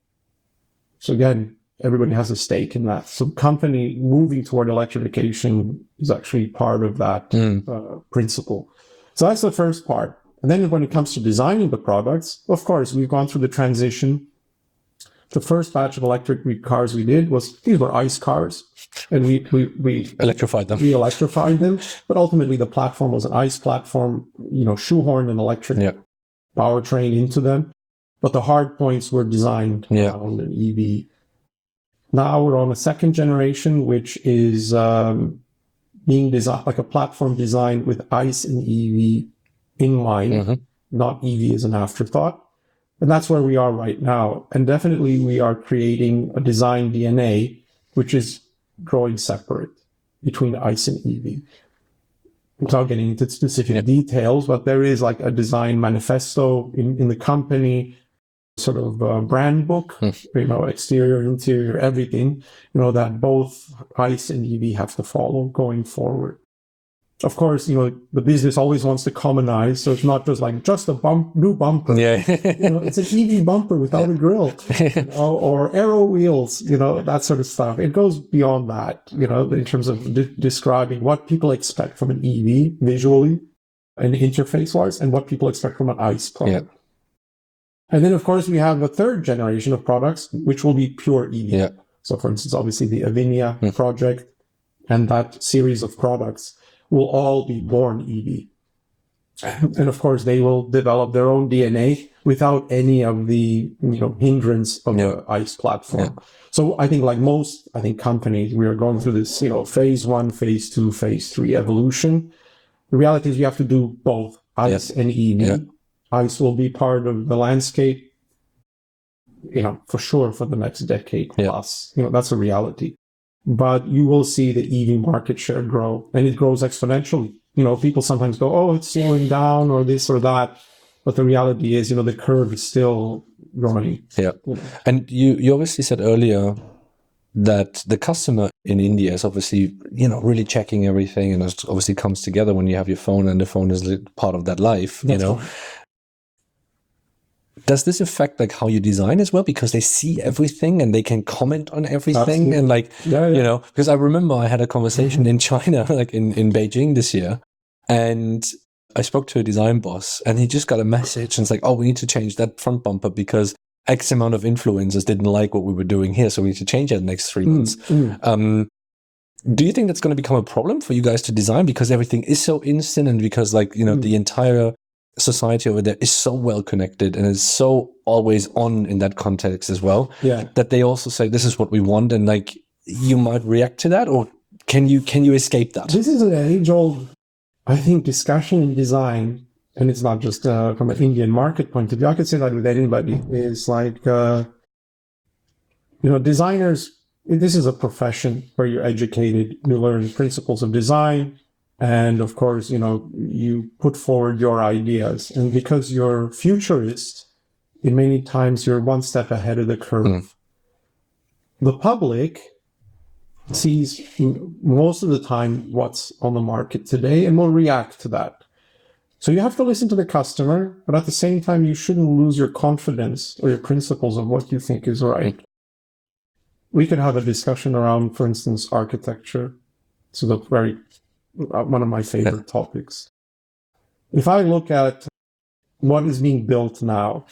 So again, everybody has a stake in that. So company moving toward electrification is actually part of that principle. So that's the first part. And then when it comes to designing the products, of course, we've gone through the transition. The first batch of electric cars we did these were ICE cars, and we electrified them. We electrified them, but ultimately the platform was an ICE platform, shoehorned an electric powertrain into them. But the hard points were designed on an EV. Now we're on a second generation, which is being designed like a platform designed with ICE and EV in mind, not EV as an afterthought. And that's where we are right now. And definitely we are creating a design DNA, which is growing separate between ICE and EV. Without getting into specific details, but there is like a design manifesto in the company, sort of brand book, exterior, interior, everything, that both ICE and EV have to follow going forward. Of course, the business always wants to commonize, so it's not just a new bumper. It's an EV bumper without a grille, or aero wheels, that sort of stuff. It goes beyond that, in terms of describing what people expect from an EV visually and interface-wise, and what people expect from an ICE product. And then, of course, we have a third generation of products, which will be pure EV. So, for instance, obviously the Avinia project and that series of products will all be born EV. And of course, they will develop their own DNA without any of the hindrance of the ICE platform. So I think most companies, we are going through this phase 1, phase 2, phase 3 evolution. The reality is you have to do both ICE and EV. ICE will be part of the landscape, for sure for the next decade plus. That's a reality. But you will see the EV market share grow, and it grows exponentially. People sometimes go, oh, it's slowing down or this or that. But the reality is, the curve is still growing. And you obviously said earlier that the customer in India is obviously, really checking everything. And it obviously comes together when you have your phone, and the phone is part of that life, That's right. Does this affect how you design as well? Because they see everything and they can comment on everything. Absolutely. And because I remember I had a conversation in China, in Beijing this year, and I spoke to a design boss, and he just got a message, and it's oh, we need to change that front bumper because X amount of influencers didn't like what we were doing here. So we need to change it in the next 3 months. Do you think that's going to become a problem for you guys to design because everything is so instant, and because the entire society over there is so well connected and is so always on in that context as well, that they also say this is what we want, and you might react to that, or can you escape that? This is an age-old, I think, discussion in design, and it's not just from an Indian market point of view. I could say that with anybody. Is designers, this is a profession where you're educated, you learn principles of design. And of course, you put forward your ideas. And because you're futurist, in many times you're one step ahead of the curve. The public sees most of the time what's on the market today and will react to that. So you have to listen to the customer, but at the same time, you shouldn't lose your confidence or your principles of what you think is right. We could have a discussion around, for instance, architecture. So one of my favorite topics. If I look at what is being built now,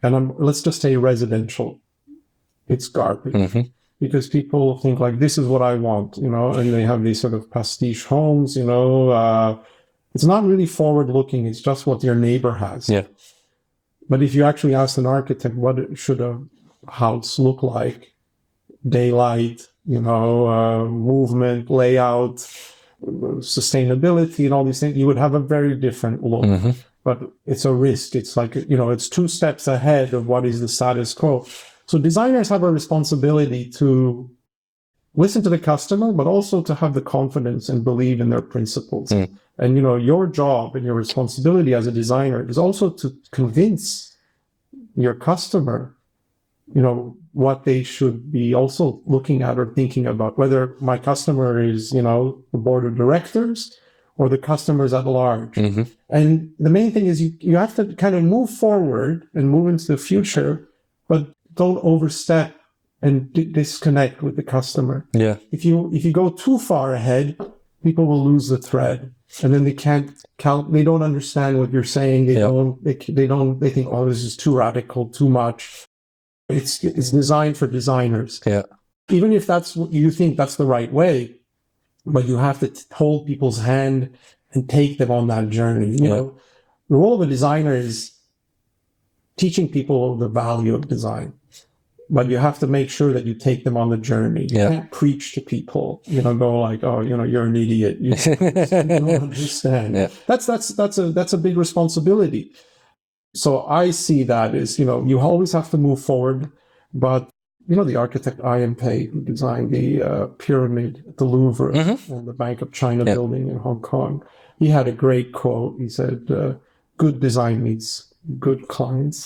and let's just say residential, it's garbage. Mm-hmm. Because people think like, this is what I want, and they have these sort of pastiche homes, it's not really forward looking. It's just what your neighbor has. Yeah. But if you actually ask an architect, what should a house look like? Daylight, movement, layout, sustainability, and all these things, you would have a very different look. Mm-hmm. But it's a risk. It's like, it's 2 steps ahead of what is the status quo. So designers have a responsibility to listen to the customer, but also to have the confidence and believe in their principles. And, your job and your responsibility as a designer is also to convince your customer, what they should be also looking at or thinking about, whether my customer is, the board of directors or the customers at large. Mm-hmm. And the main thing is you have to kind of move forward and move into the future, but don't overstep and disconnect with the customer. Yeah. If you go too far ahead, people will lose the thread, and then they can't count. They don't understand what you're saying. They think, oh, this is too radical, too much. It's designed for designers. Yeah. Even if that's what you think that's the right way, but you have to hold people's hand and take them on that journey. The role of a designer is teaching people the value of design. But you have to make sure that you take them on the journey. You can't preach to people, go like, oh, you're an idiot. You don't understand. Yeah. That's a big responsibility. So I see that as, you always have to move forward. But, the architect I.M. Pei, who designed the pyramid at the Louvre and the Bank of China building in Hong Kong, he had a great quote. He said, good design means good clients.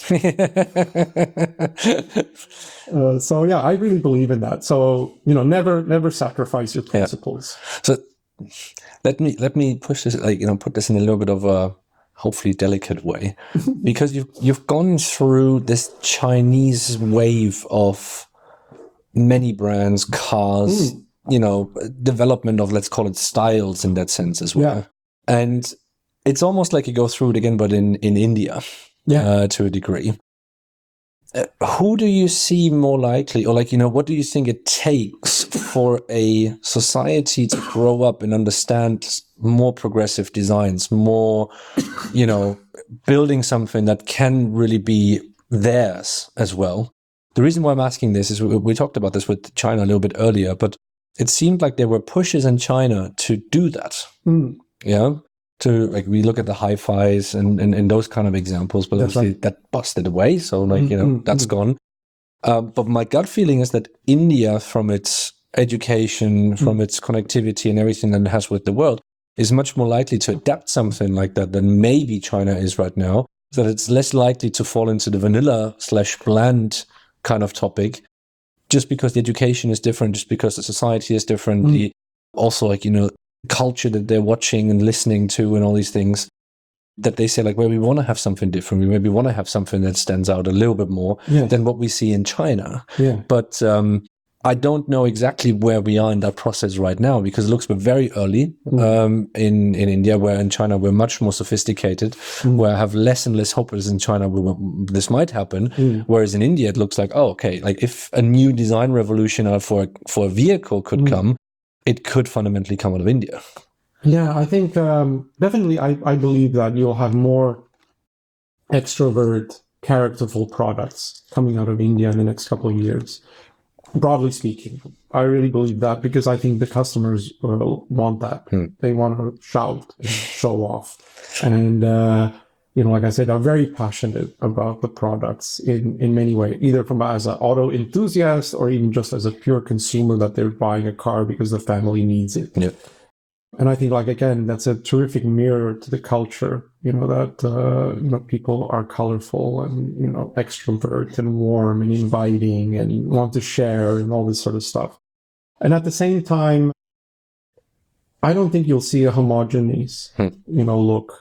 So yeah, I really believe in that. So, never sacrifice your principles. So let me push this, put this in a little bit of a hopefully delicate way, because you've gone through this Chinese wave of many brands, cars, development of, let's call it, styles in that sense as well. Yeah. And it's almost like you go through it again, but in India, to a degree. Who do you see more likely, or what do you think it takes for a society to grow up and understand more progressive designs, more, building something that can really be theirs as well? The reason why I'm asking this is we talked about this with China a little bit earlier, but it seemed like there were pushes in China to do that. Yeah. To we look at the hi-fis and those kind of examples, but obviously that busted away. So that's gone. But my gut feeling is that India, from its education, from its connectivity and everything that it has with the world, is much more likely to adapt something like that than maybe China is right now. So that it's less likely to fall into the vanilla/bland kind of topic, just because the education is different, just because the society is different. The also culture that they're watching and listening to and all these things, that they say well, we want to have something different. We maybe want to have something that stands out a little bit more than what we see in China. Yeah. But I don't know exactly where we are in that process right now, because it looks we're very early in India, where in China we're much more sophisticated, where I have less and less hope as in China this might happen. Whereas in India, it looks like, if a new design revolution for a vehicle could come, it could fundamentally come out of India. Yeah, I think definitely I believe that you'll have more extrovert, characterful products coming out of India in the next couple of years. Broadly speaking, I really believe that, because I think the customers want that. They want to shout and show off. And, like I said, I'm very passionate about the products in many ways, either as an auto enthusiast or even just as a pure consumer, that they're buying a car because the family needs it. Yeah. And I think, again, that's a terrific mirror to the culture, that, people are colorful and, extrovert and warm and inviting and want to share and all this sort of stuff. And at the same time, I don't think you'll see a homogeneous, look,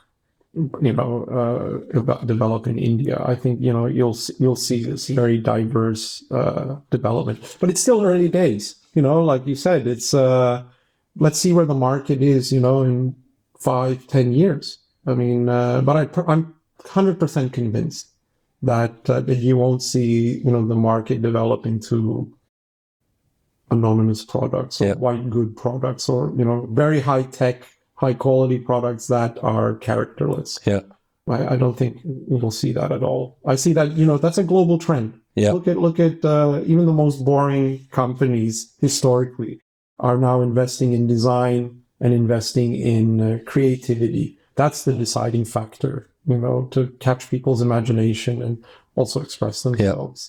develop in India. I think, you'll see this very diverse development, but it's still early days. Like you said, it's let's see where the market is, in 5-10 years. I mean, but I'm 100% convinced that you won't see, the market develop into anonymous products or white good products or, very high tech, high quality products that are characterless. Yeah. I don't think we'll see that at all. I see that, that's a global trend. Yeah. Look at even the most boring companies historically are now investing in design and investing in creativity. That's the deciding factor, to catch people's imagination and also express themselves,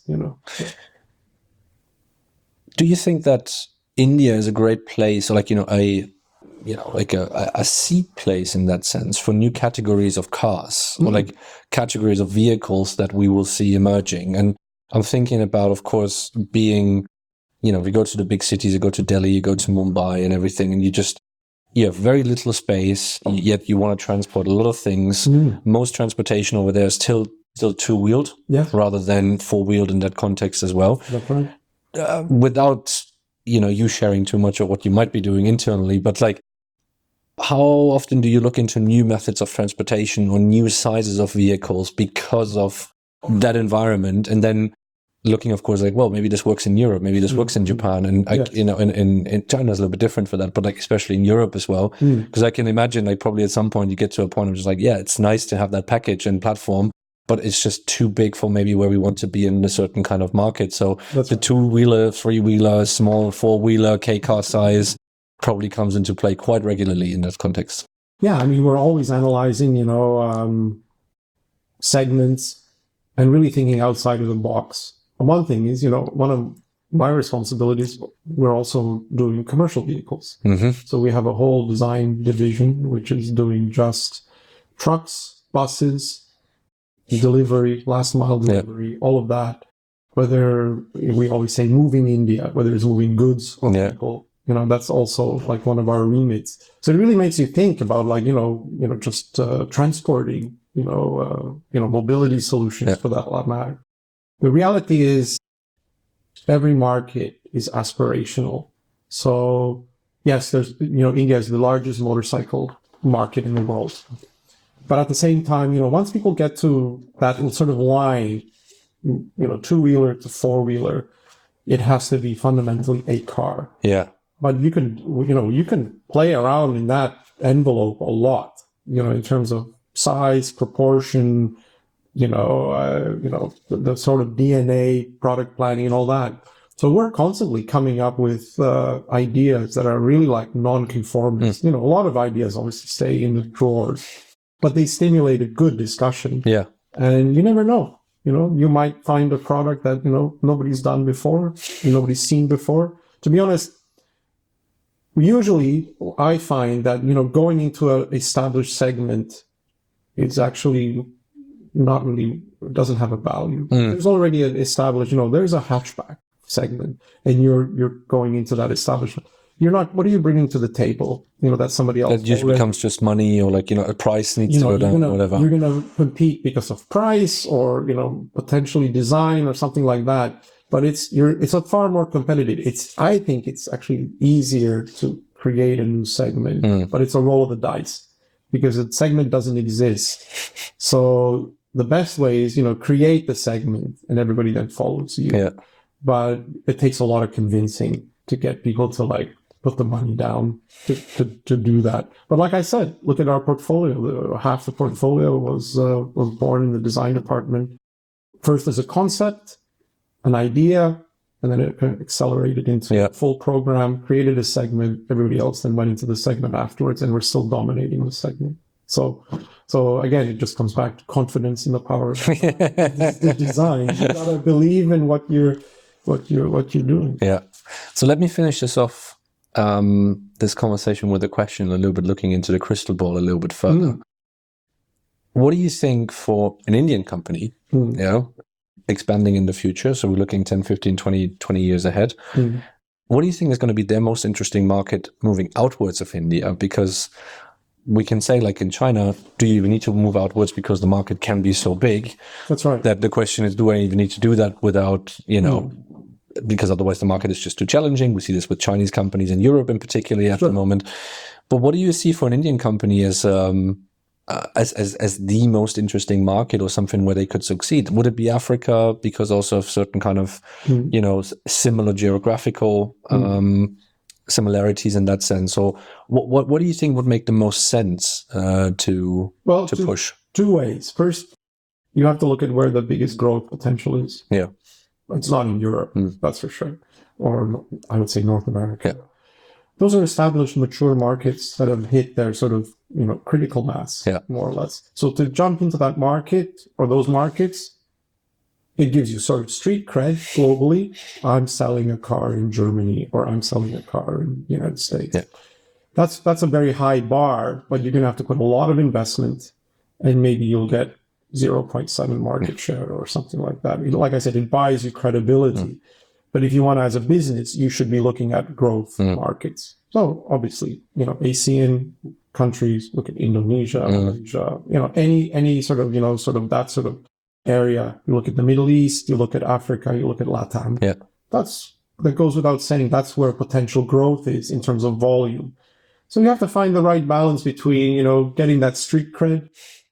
Do you think that India is a great place, or like, a seed place in that sense for new categories of cars or like categories of vehicles that we will see emerging? And I'm thinking about, of course, being, we go to the big cities, you go to Delhi, you go to Mumbai and everything, and you have very little space, yet you want to transport a lot of things. Most transportation over there is still two-wheeled rather than four-wheeled in that context as well. That's right. Without, you sharing too much of what you might be doing internally, but like, how often do you look into new methods of transportation or new sizes of vehicles because of that environment? And then looking, of course, like, well, maybe this works in Europe, maybe this works in Japan. And, in China is a little bit different for that, but like, especially in Europe as well. Because I can imagine, like, probably at some point you get to a point of just like, yeah, it's nice to have that package and platform, but it's just too big for maybe where we want to be in a certain kind of market. So the two-wheeler, three-wheeler, small four-wheeler, K-car size probably comes into play quite regularly in that context. Yeah, I mean, we're always analyzing, segments and really thinking outside of the box. One thing is, one of my responsibilities, we're also doing commercial vehicles. So we have a whole design division, which is doing just trucks, buses, delivery, last mile delivery, all of that. Whether we always say moving India, whether it's moving goods or people, that's also like one of our remits. So it really makes you think about like, just transporting, mobility solutions for that matter. The reality is every market is aspirational. So yes, there's, India is the largest motorcycle market in the world. But at the same time, once people get to that sort of line, two-wheeler to four-wheeler, it has to be fundamentally a car. Yeah. But you can play around in that envelope a lot, in terms of size, proportion, the sort of DNA, product planning and all that. So we're constantly coming up with ideas that are really like non-conformist. A lot of ideas obviously stay in the drawers, but they stimulate a good discussion. Yeah. And you never know. You might find a product that, nobody's done before, nobody's seen before. To be honest, usually I find that, going into an established segment is actually not really, doesn't have a value. There's already an established, there's a hatchback segment and you're going into that establishment. You're not, what are you bringing to the table? That somebody else. That usually becomes just money or like, a price needs to go down or whatever. You're going to compete because of price or, potentially design or something like that. But it's a far more competitive. I think it's actually easier to create a new segment, but it's a roll of the dice because the segment doesn't exist. So the best way is, create the segment and everybody then follows you. Yeah. But it takes a lot of convincing to get people to like put the money down to do that. But like I said, look at our portfolio. Half the portfolio was born in the design department. First as a concept, an idea, and then it kind of accelerated into a full program, created a segment. Everybody else then went into the segment afterwards, and we're still dominating the segment. So again, it just comes back to confidence in the power of the design. You gotta believe in what you're doing. Yeah. So let me finish this off, this conversation with a question, a little bit looking into the crystal ball a little bit further. What do you think for an Indian company, expanding in the future? So we're looking 10, 15, 20 years ahead. What do you think is going to be their most interesting market moving outwards of India? Because we can say, like in China, do you even need to move outwards because the market can be so big? That's right. That the question is, do I even need to do that without, because otherwise the market is just too challenging. We see this with Chinese companies in Europe in particular at the moment. But what do you see for an Indian company as as the most interesting market or something where they could succeed? Would it be Africa because also of certain kind of, similar geographical similarities in that sense? Or what do you think would make the most sense to push? Two ways. First, you have to look at where the biggest growth potential is. Yeah. It's not in Europe, that's for sure. Or I would say North America. Yeah. Those are established, mature markets that have hit their sort of, critical mass, more or less. So to jump into that market or those markets, it gives you sort of street cred globally. I'm selling a car in Germany or I'm selling a car in the United States. Yeah. That's a very high bar, but you're going to have to put a lot of investment and maybe you'll get 0.7 market share or something like that. Like I said, it buys you credibility. But if you want to, as a business, you should be looking at growth markets. So obviously, ASEAN countries, look at Indonesia, Malaysia, any sort of, that sort of area. You look at the Middle East, you look at Africa, you look at LATAM. Yeah. That goes without saying. That's where potential growth is in terms of volume. So you have to find the right balance between, getting that street cred,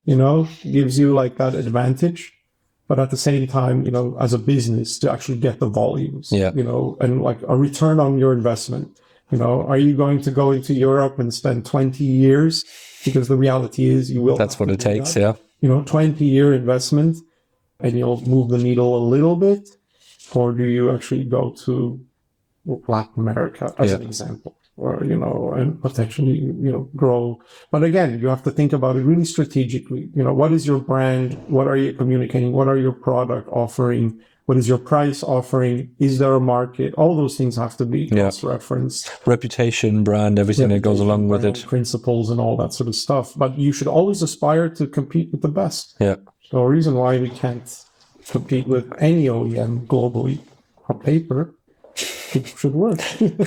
gives you like that advantage. But at the same time, as a business to actually get the volumes, and like a return on your investment. Are you going to go into Europe and spend 20 years? Because the reality is you will. That's what it takes, 20-year investment and you'll move the needle a little bit. Or do you actually go to Latin America as an example? Or, and potentially, grow. But again, you have to think about it really strategically. What is your brand? What are you communicating? What are your product offering? What is your price offering? Is there a market? All those things have to be cross-referenced. Reputation, brand, everything that goes along with it. Principles and all that sort of stuff. But you should always aspire to compete with the best. Yeah. So a reason why we can't compete with any OEM globally on paper, it should work.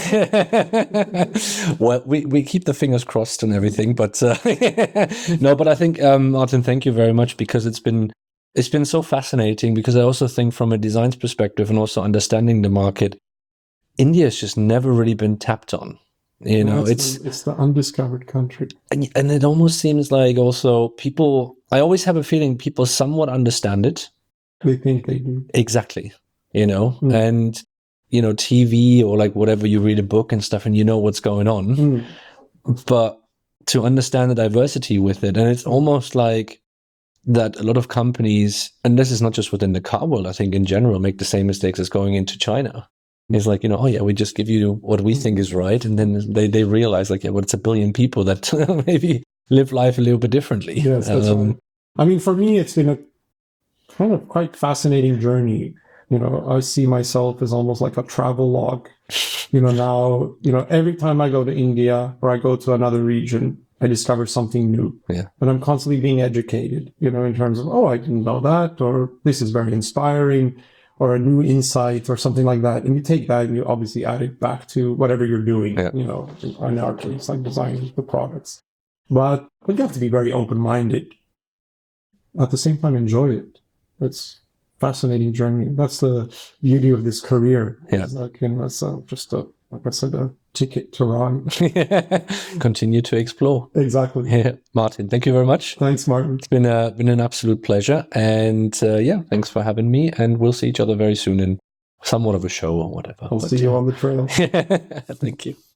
Well, we keep the fingers crossed and everything, but no, but I think, Martin, thank you very much, because it's been so fascinating, because I also think from a design perspective and also understanding the market, India has just never really been tapped on. It's the undiscovered country. And it almost seems like also I always have a feeling people somewhat understand it. They think they do. Exactly. And TV or like whatever, you read a book and stuff and you know what's going on, but to understand the diversity with it. And it's almost like that a lot of companies, and this is not just within the car world, I think in general, make the same mistakes as going into China. It's like, we just give you what we think is right. And then they realize like, it's 1 billion people that maybe live life a little bit differently. Yes, that's right. I mean, for me, it's been a kind of quite fascinating journey. I see myself as almost like a travel log. Now, every time I go to India or I go to another region, I discover something new. Yeah. And I'm constantly being educated, in terms of, I didn't know that, or this is very inspiring, or a new insight or something like that. And you take that and you obviously add it back to whatever you're doing, in our case, like designing the products. But you have to be very open-minded. At the same time, enjoy it. It's fascinating journey. That's the beauty of this career. Yeah. It's like, it's just a ticket to run. Continue to explore. Exactly. Yeah. Martin, thank you very much. Thanks, Martin. It's been an absolute pleasure. And thanks for having me. And we'll see each other very soon in somewhat of a show or whatever. I'll see you on the trail. Thank you.